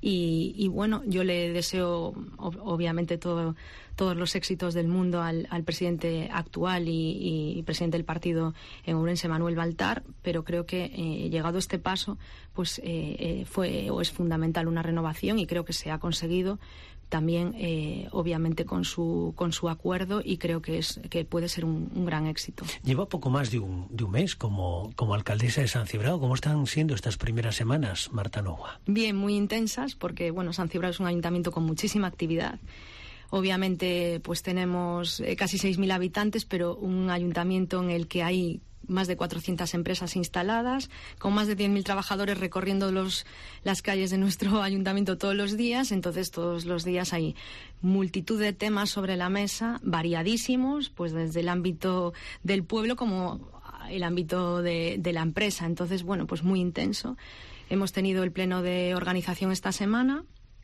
y, y bueno, yo le deseo ob- obviamente todo todos los éxitos del mundo al, al presidente actual y, y presidente del partido en Ourense, Manuel Baltar, pero creo que eh, llegado este paso pues eh, eh, fue o es fundamental una renovación y creo que se ha conseguido también eh, obviamente con su con su acuerdo y creo que es que puede ser un, un gran éxito. Lleva poco más de un, de un mes como, como alcaldesa de San Cibrao. ¿Cómo están siendo estas primeras semanas, Marta Novoa? Bien, muy intensas porque bueno, San Cibrao es un ayuntamiento con muchísima actividad. Obviamente pues tenemos eh, casi seis mil habitantes, pero un ayuntamiento en el que hay más de cuatrocientas empresas instaladas, con más de diez mil trabajadores recorriendo los, las calles de nuestro ayuntamiento todos los días. Entonces, todos los días hay multitud de temas sobre la mesa, variadísimos, pues desde el ámbito del pueblo como el ámbito de, de la empresa. Entonces, bueno, pues muy intenso. Hemos tenido el pleno de organización esta semana,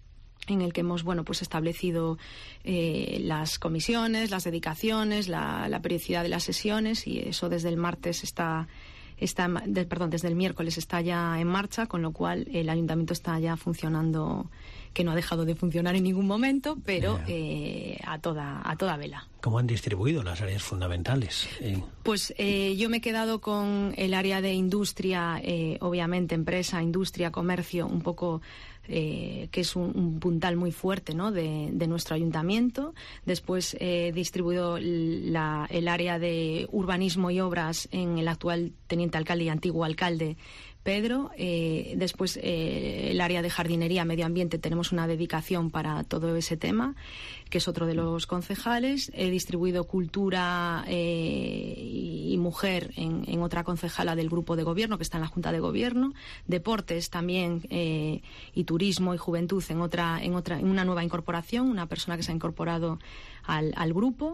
en el que hemos bueno pues establecido eh, las comisiones, las dedicaciones, la, la periodicidad de las sesiones y eso desde el martes está está de, perdón desde el miércoles está ya en marcha, con lo cual el ayuntamiento está ya funcionando, que no ha dejado de funcionar en ningún momento, pero eh, a toda a toda vela. ¿Cómo han distribuido las áreas fundamentales? Eh. Pues eh, yo me he quedado con el área de industria, eh, obviamente empresa, industria, comercio, un poco eh, que es un, un puntal muy fuerte, ¿no?, de, de nuestro ayuntamiento. Después he eh, distribuido la, el área de urbanismo y obras en el actual teniente alcalde y antiguo alcalde Pedro. Eh, después eh, el área de jardinería, medio ambiente, tenemos una dedicación para todo ese tema, que es otro de los concejales. He distribuido cultura eh, y, y mujer en, en otra concejala del grupo de gobierno, que está en la Junta de Gobierno. Deportes también eh, y turismo y juventud en otra, en otra, en una nueva incorporación, una persona que se ha incorporado al, al grupo.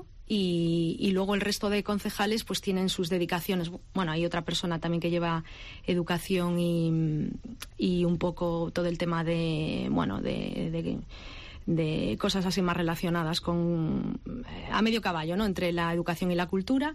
Y, y luego el resto de concejales pues tienen sus dedicaciones. Bueno, hay otra persona también que lleva educación y, y un poco todo el tema de, bueno, de, de, de cosas así más relacionadas con a medio caballo, ¿no?, entre la educación y la cultura.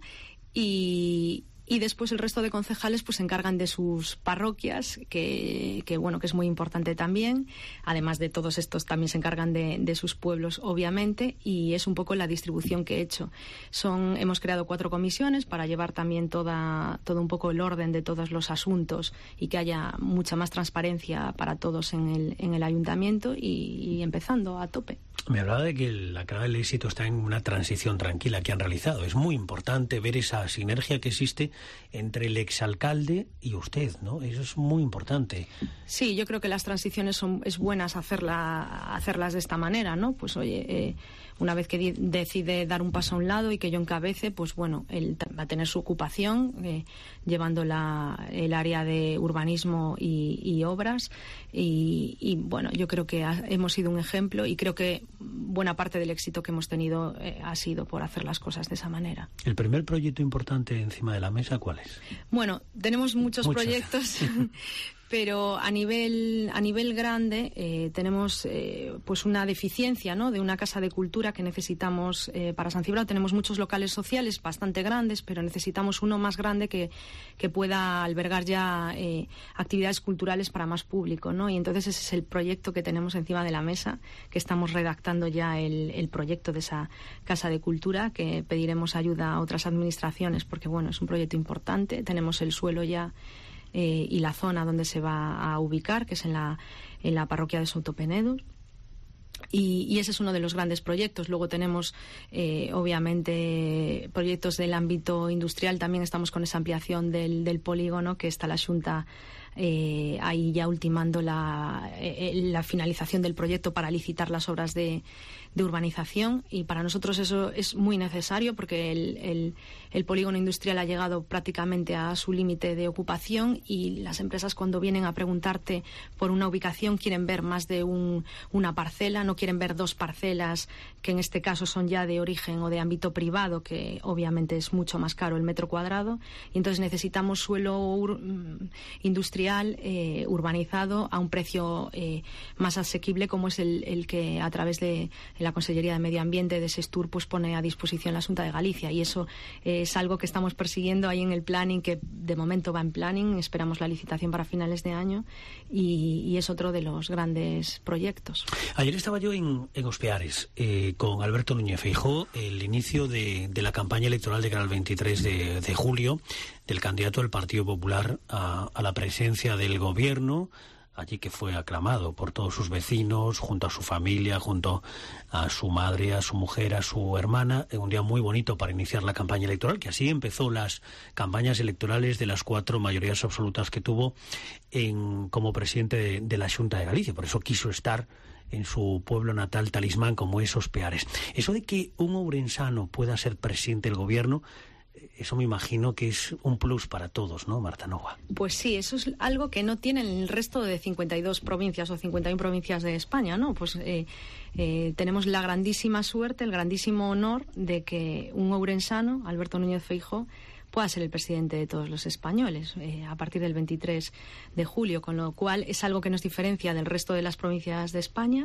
Y Y después el resto de concejales pues se encargan de sus parroquias, que, que bueno, que es muy importante también. Además de todos estos también se encargan de, de sus pueblos, obviamente, y es un poco la distribución que he hecho. Son, hemos creado cuatro comisiones para llevar también toda, todo un poco el orden de todos los asuntos y que haya mucha más transparencia para todos en el, en el ayuntamiento y, y empezando a tope. Me hablaba de que la clave del éxito está en una transición tranquila que han realizado. Es muy importante ver esa sinergia que existe entre el exalcalde y usted, ¿no? Eso es muy importante. Sí, yo creo que las transiciones son es buenas hacerla, hacerlas de esta manera, ¿no? Pues oye, eh, una vez que di- decide dar un paso a un lado y que yo encabece, pues bueno, él t- va a tener su ocupación eh, llevando la, el área de urbanismo y, y obras y, y bueno, yo creo que ha- hemos sido un ejemplo y creo que buena parte del éxito que hemos tenido eh, ha sido por hacer las cosas de esa manera. ¿El primer proyecto importante encima de la mesa cuál es? Bueno, tenemos muchos, Muchos. proyectos, pero a nivel a nivel grande eh, tenemos eh, pues una deficiencia, ¿no?, de una casa de cultura que necesitamos eh, para San Cibrao. Tenemos muchos locales sociales bastante grandes, pero necesitamos uno más grande que, que pueda albergar ya eh, actividades culturales para más público, ¿no? Y entonces ese es el proyecto que tenemos encima de la mesa, que estamos redactando ya el, el proyecto de esa casa de cultura, que pediremos ayuda a otras administraciones porque bueno, es un proyecto importante. Tenemos el suelo ya Eh, y la zona donde se va a ubicar, que es en la, en la parroquia de Sotopenedo. Y, y ese es uno de los grandes proyectos. Luego tenemos, eh, obviamente, proyectos del ámbito industrial. También estamos con esa ampliación del, del polígono, que está la Xunta eh, ahí ya ultimando la, eh, la finalización del proyecto para licitar las obras de, de urbanización. Y para nosotros eso es muy necesario porque el, el, el polígono industrial ha llegado prácticamente a su límite de ocupación y las empresas, cuando vienen a preguntarte por una ubicación, quieren ver más de un, una parcela, no quieren ver dos parcelas que en este caso son ya de origen o de ámbito privado, que obviamente es mucho más caro el metro cuadrado, y entonces necesitamos suelo ur, industrial eh, urbanizado a un precio eh, más asequible, como es el, el que a través de la Consellería de Medio Ambiente de Sestur pues pone a disposición la Xunta de Galicia, y eso eh, es algo que estamos persiguiendo ahí en el planning, que de momento va en planning. Esperamos la licitación para finales de año y, y es otro de los grandes proyectos. Ayer estaba yo en, en Ospeares eh, con Alberto Núñez Feijóo, el inicio de, de la campaña electoral de cara al veintitrés de, de julio del candidato del Partido Popular a, a la presidencia del gobierno, allí que fue aclamado por todos sus vecinos, junto a su familia, junto a su madre, a su mujer, a su hermana. Un día muy bonito para iniciar la campaña electoral, que así empezó las campañas electorales de las cuatro mayorías absolutas que tuvo en, como presidente de, de la Xunta de Galicia. Por eso quiso estar en su pueblo natal talismán, como es Ospeares. Eso de que un ourensano pueda ser presidente del gobierno, eso me imagino que es un plus para todos, ¿no, Marta Nova? Pues sí, eso es algo que no tienen el resto de cincuenta y dos provincias o cincuenta y una provincias de España, ¿no? Pues eh, eh, tenemos la grandísima suerte, el grandísimo honor de que un ourensano, Alberto Núñez Feijóo, pueda ser el presidente de todos los españoles eh, a partir del veintitrés de julio, con lo cual es algo que nos diferencia del resto de las provincias de España.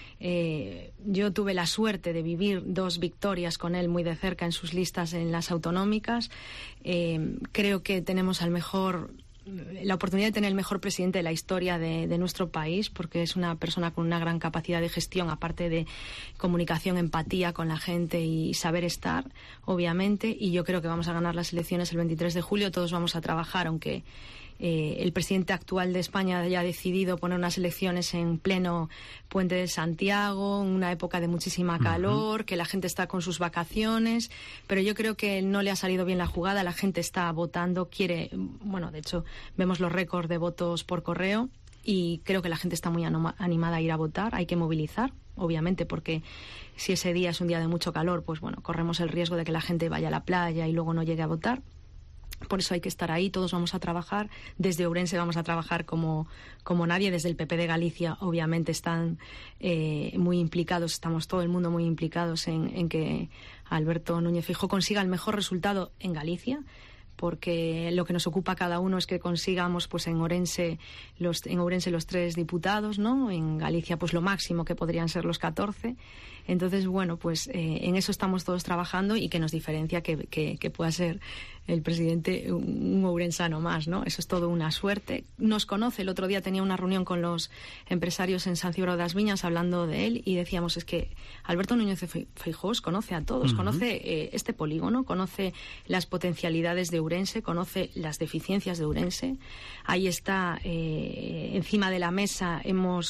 Eh, yo tuve la suerte de vivir dos victorias con él muy de cerca en sus listas en las autonómicas. Eh, creo que tenemos al mejor la oportunidad de tener el mejor presidente de la historia de, de nuestro país, porque es una persona con una gran capacidad de gestión, aparte de comunicación, empatía con la gente y saber estar, obviamente, y yo creo que vamos a ganar las elecciones el veintitrés de julio. Todos vamos a trabajar, aunque eh, el presidente actual de España haya decidido poner unas elecciones en pleno Puente de Santiago, una época de muchísima calor, uh-huh. que la gente está con sus vacaciones, pero yo creo que no le ha salido bien la jugada. La gente está votando, quiere, bueno, de hecho vemos los récords de votos por correo y creo que la gente está muy animada a ir a votar. Hay que movilizar, obviamente, porque si ese día es un día de mucho calor, pues bueno, corremos el riesgo de que la gente vaya a la playa y luego no llegue a votar. Por eso hay que estar ahí, todos vamos a trabajar. Desde Ourense vamos a trabajar como, como nadie. Desde el P P de Galicia, obviamente, están eh, muy implicados, estamos todo el mundo muy implicados en, en que Alberto Núñez Feijóo consiga el mejor resultado en Galicia, porque lo que nos ocupa a cada uno es que consigamos pues en Ourense los en Ourense los tres diputados, ¿no? En Galicia pues lo máximo que podrían ser los catorce. Entonces, bueno, pues eh, en eso estamos todos trabajando y que nos diferencia que, que, que pueda ser el presidente un, un ourensano más, ¿no? Eso es todo una suerte. Nos conoce, el otro día tenía una reunión con los empresarios en San Cibrao das Viñas hablando de él y decíamos, es que Alberto Núñez Feijóo conoce a todos, uh-huh. conoce eh, este polígono, conoce las potencialidades de Ourense, conoce las deficiencias de Ourense. Ahí está, eh, encima de la mesa hemos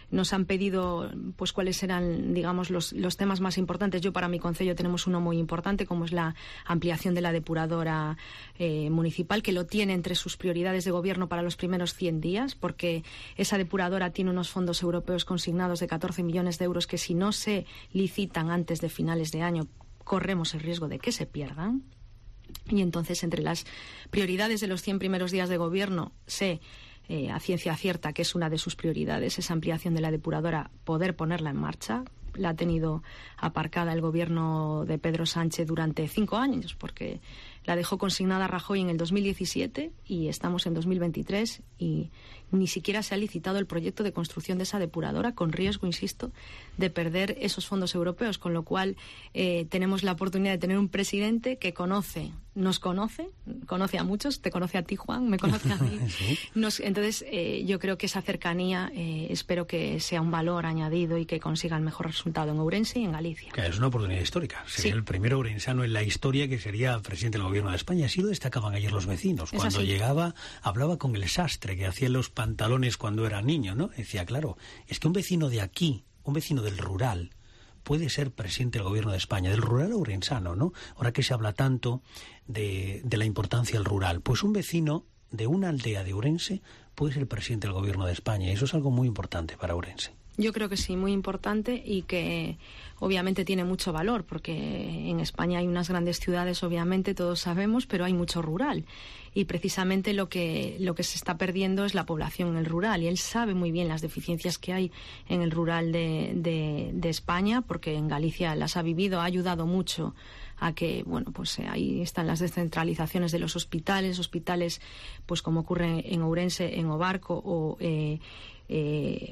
nos han pedido pues cuáles eran, digamos, los, los temas más importantes. Yo, para mi concello, tenemos uno muy importante, como es la ampliación de la depuradora eh, municipal, que lo tiene entre sus prioridades de gobierno para los primeros cien días, porque esa depuradora tiene unos fondos europeos consignados de catorce millones de euros que, si no se licitan antes de finales de año, corremos el riesgo de que se pierdan. Y entonces, entre las prioridades de los cien primeros días de gobierno, sé eh, a ciencia cierta que es una de sus prioridades, esa ampliación de la depuradora, poder ponerla en marcha. La ha tenido aparcada el gobierno de Pedro Sánchez durante cinco años, porque la dejó consignada Rajoy en el dos mil diecisiete y estamos en dos mil veintitrés y ni siquiera se ha licitado el proyecto de construcción de esa depuradora, con riesgo, insisto, de perder esos fondos europeos, con lo cual eh, tenemos la oportunidad de tener un presidente que conoce, nos conoce, conoce a muchos, te conoce a ti, Juan, me conoce a mí. ¿Sí? Nos, entonces, eh, yo creo que esa cercanía eh, espero que sea un valor añadido y que consiga el mejor resultado en Ourense y en Galicia. Claro, es una oportunidad histórica. Sería sí. el primer ourensano en la historia que sería presidente del gobierno de España. Así lo destacaban ayer los vecinos. Es Cuando así. llegaba, hablaba con el sastre que hacía los pantalones cuando era niño, ¿no? Decía, claro, es que un vecino de aquí, un vecino del rural, puede ser presidente del gobierno de España, del rural ourensano, ¿no? Ahora que se habla tanto de, de la importancia del rural, pues un vecino de una aldea de Ourense puede ser presidente del gobierno de España, y eso es algo muy importante para Ourense. Yo creo que sí, muy importante, y que obviamente tiene mucho valor, porque en España hay unas grandes ciudades, obviamente, todos sabemos, pero hay mucho rural. Y precisamente lo que, lo que se está perdiendo es la población en el rural. Y él sabe muy bien las deficiencias que hay en el rural de, de, de España, porque en Galicia las ha vivido, ha ayudado mucho a que, bueno, pues eh, ahí están las descentralizaciones de los hospitales, hospitales, pues como ocurre en Ourense, en Obarco o eh, eh,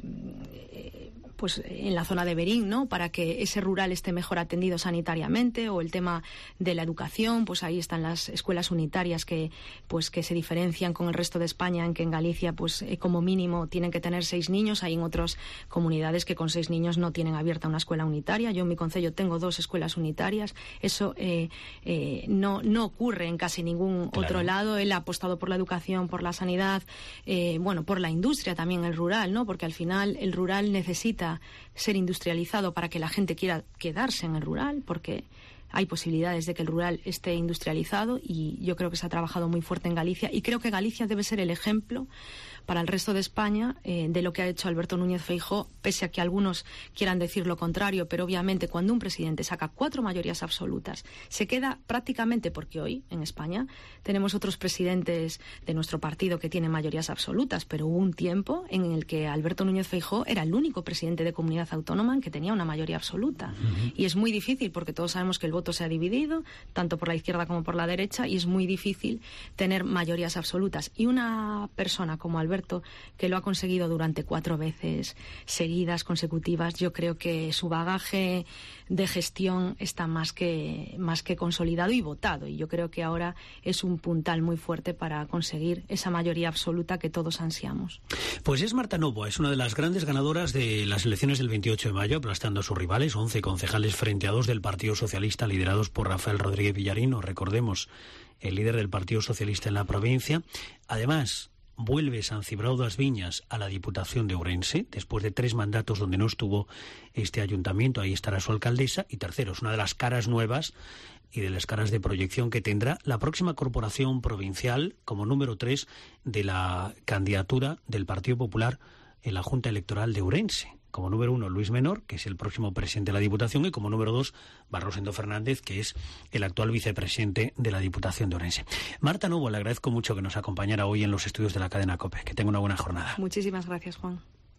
pues en la zona de Berín, ¿no? Para que ese rural esté mejor atendido sanitariamente, o el tema de la educación, pues ahí están las escuelas unitarias que pues que se diferencian con el resto de España, en que en Galicia pues eh, como mínimo tienen que tener seis niños, hay en otras comunidades que con seis niños no tienen abierta una escuela unitaria. Yo en mi concello tengo dos escuelas unitarias, eso eh, eh, no, no ocurre en casi ningún claro. otro lado. Él ha apostado por la educación, por la sanidad, eh, bueno, por la industria también, el rural, ¿no? Porque al final el rural necesita ser industrializado para que la gente quiera quedarse en el rural, porque hay posibilidades de que el rural esté industrializado, y yo creo que se ha trabajado muy fuerte en Galicia, y creo que Galicia debe ser el ejemplo para el resto de España eh, de lo que ha hecho Alberto Núñez Feijóo, pese a que algunos quieran decir lo contrario. Pero obviamente cuando un presidente saca cuatro mayorías absolutas, se queda prácticamente, porque hoy en España tenemos otros presidentes de nuestro partido que tienen mayorías absolutas, pero hubo un tiempo en el que Alberto Núñez Feijóo era el único presidente de comunidad autónoma que tenía una mayoría absoluta. Uh-huh. Y es muy difícil, porque todos sabemos que el voto se ha dividido, tanto por la izquierda como por la derecha, y es muy difícil tener mayorías absolutas. Y una persona como Alberto, que lo ha conseguido durante cuatro veces seguidas, consecutivas, yo creo que su bagaje de gestión está más que, más que consolidado y votado, y yo creo que ahora es un puntal muy fuerte para conseguir esa mayoría absoluta que todos ansiamos. Pues es Marta Novoa, es una de las grandes ganadoras de las elecciones del veintiocho de mayo, aplastando a sus rivales, once concejales frente a dos del Partido Socialista, liderados por Rafael Rodríguez Villarino, recordemos, el líder del Partido Socialista en la provincia. Además, vuelve San Cibrao das Viñas a la Diputación de Ourense, después de tres mandatos donde no estuvo este ayuntamiento. Ahí estará su alcaldesa. Y tercero, es una de las caras nuevas y de las caras de proyección que tendrá la próxima corporación provincial como número tres de la candidatura del Partido Popular en la Junta Electoral de Ourense. Como número uno, Luis Menor, que es el próximo presidente de la Diputación, y como número dos, Barrosendo Fernández, que es el actual vicepresidente de la Diputación de Ourense. Marta Novoa, le agradezco mucho que nos acompañara hoy en los estudios de la cadena COPE. Que tenga una buena jornada. Muchísimas gracias, Juan.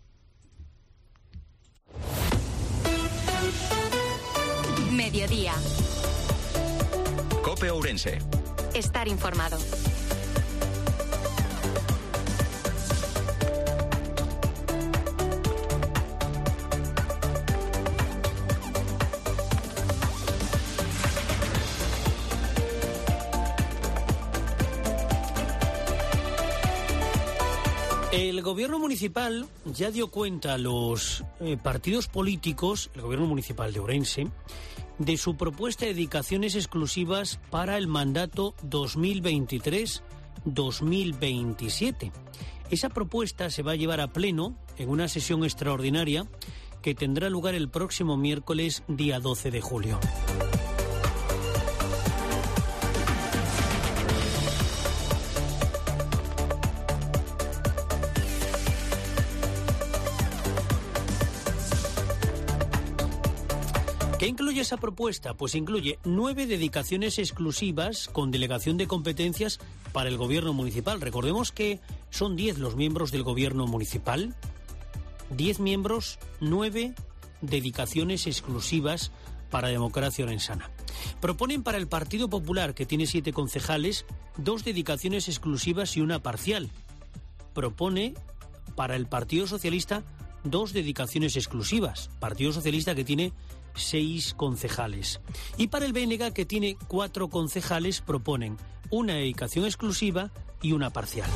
Mediodía. COPE Ourense. Estar informado. El gobierno municipal ya dio cuenta a los eh, partidos políticos, el gobierno municipal de Ourense, de su propuesta de dedicaciones exclusivas para el mandato dos mil veintitrés dos mil veintisiete. Esa propuesta se va a llevar a pleno en una sesión extraordinaria que tendrá lugar el próximo miércoles, día doce de julio. ¿Qué incluye esa propuesta? Pues incluye nueve dedicaciones exclusivas con delegación de competencias para el gobierno municipal. Recordemos que son diez los miembros del gobierno municipal, diez miembros, nueve dedicaciones exclusivas para Democracia Orensana. Proponen para el Partido Popular, que tiene siete concejales, dos dedicaciones exclusivas y una parcial. Propone para el Partido Socialista dos dedicaciones exclusivas. Partido Socialista que tiene seis concejales. Y para el B N G, que tiene cuatro concejales, proponen una dedicación exclusiva y una parcial.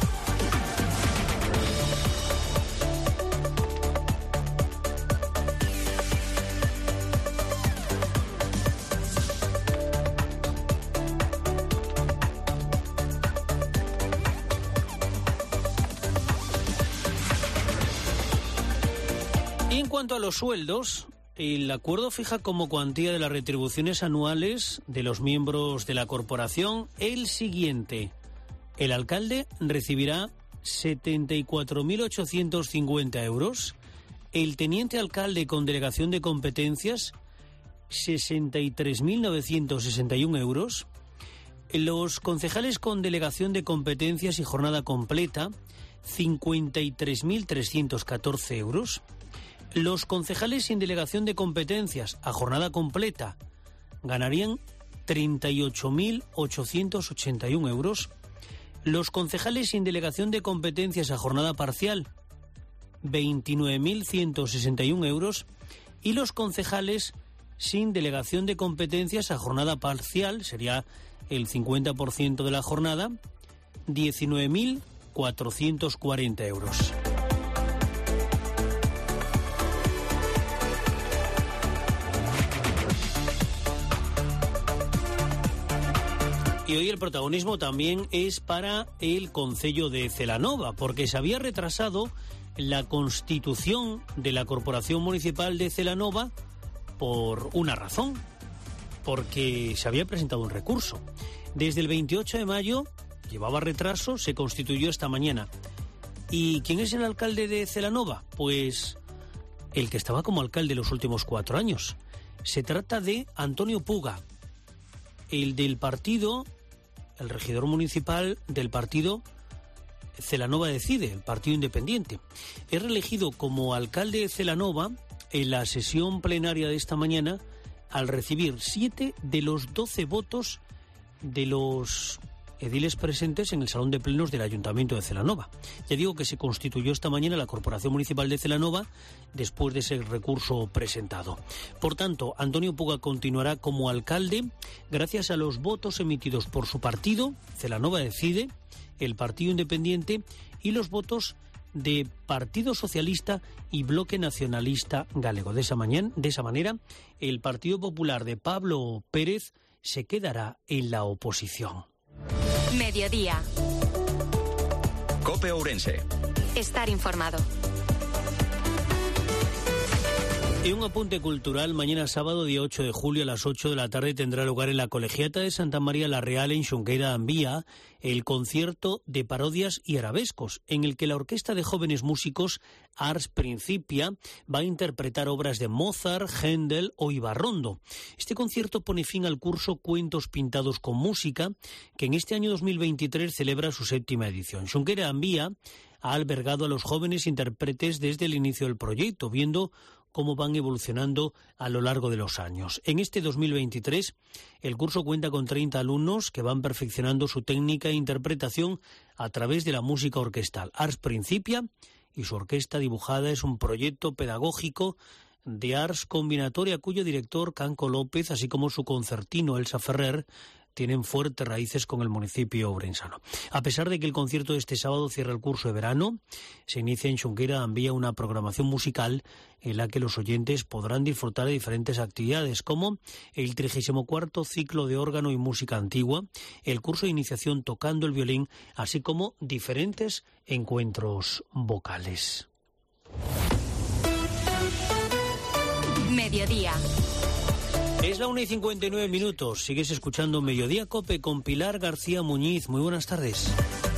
Y en cuanto a los sueldos, el acuerdo fija como cuantía de las retribuciones anuales de los miembros de la corporación el siguiente. El alcalde recibirá setenta y cuatro mil ochocientos cincuenta euros, el teniente alcalde con delegación de competencias sesenta y tres mil novecientos sesenta y uno euros, los concejales con delegación de competencias y jornada completa cincuenta y tres mil trescientos catorce euros, los concejales sin delegación de competencias a jornada completa ganarían treinta y ocho mil ochocientos ochenta y uno euros. Los concejales sin delegación de competencias a jornada parcial, veintinueve mil ciento sesenta y uno euros. Y los concejales sin delegación de competencias a jornada parcial, sería el cincuenta por ciento de la jornada, diecinueve mil cuatrocientos cuarenta euros. Y hoy el protagonismo también es para el concello de Celanova, porque se había retrasado la constitución de la Corporación Municipal de Celanova por una razón, porque se había presentado un recurso. Desde el veintiocho de mayo llevaba retraso, se constituyó esta mañana. ¿Y quién es el alcalde de Celanova? Pues el que estaba como alcalde los últimos cuatro años. Se trata de Antonio Puga, el del partido, el regidor municipal del partido Celanova Decide, el partido independiente. Es reelegido como alcalde de Celanova en la sesión plenaria de esta mañana al recibir siete de los doce votos de los ediles presentes en el Salón de Plenos del Ayuntamiento de Celanova. Ya digo que se constituyó esta mañana la Corporación Municipal de Celanova después de ese recurso presentado. Por tanto, Antonio Puga continuará como alcalde gracias a los votos emitidos por su partido, Celanova Decide, el Partido Independiente, y los votos de Partido Socialista y Bloque Nacionalista Galego. De esa, mañana, de esa manera, el Partido Popular de Pablo Pérez se quedará en la oposición. Mediodía. COPE Ourense. Estar informado. Y un apunte cultural: mañana sábado, día ocho de julio, a las ocho de la tarde, tendrá lugar en la Colegiata de Santa María la Real, en Xunqueira de Ambía, el concierto de parodias y arabescos, en el que la Orquesta de Jóvenes Músicos Ars Principia va a interpretar obras de Mozart, Händel o Ibarrondo. Este concierto pone fin al curso Cuentos Pintados con Música, que en este año dos mil veintitrés celebra su séptima edición. Xunqueira de Ambía ha albergado a los jóvenes intérpretes desde el inicio del proyecto, viendo cómo van evolucionando a lo largo de los años. En este dos mil veintitrés, el curso cuenta con treinta alumnos que van perfeccionando su técnica e interpretación a través de la música orquestal. Ars Principia y su orquesta dibujada es un proyecto pedagógico de Ars Combinatoria, cuyo director, Canco López, así como su concertino, Elsa Ferrer, tienen fuertes raíces con el municipio ourensano. A pesar de que el concierto de este sábado cierra el curso de verano, se inicia en Xunqueira de Ambía una programación musical en la que los oyentes podrán disfrutar de diferentes actividades, como el trigésimo cuarto ciclo de órgano y música antigua, el curso de iniciación tocando el violín, así como diferentes encuentros vocales. Mediodía. Es la una y cincuenta y nueve minutos. Sigues escuchando Mediodía Cope con Pilar García Muñiz. Muy buenas tardes.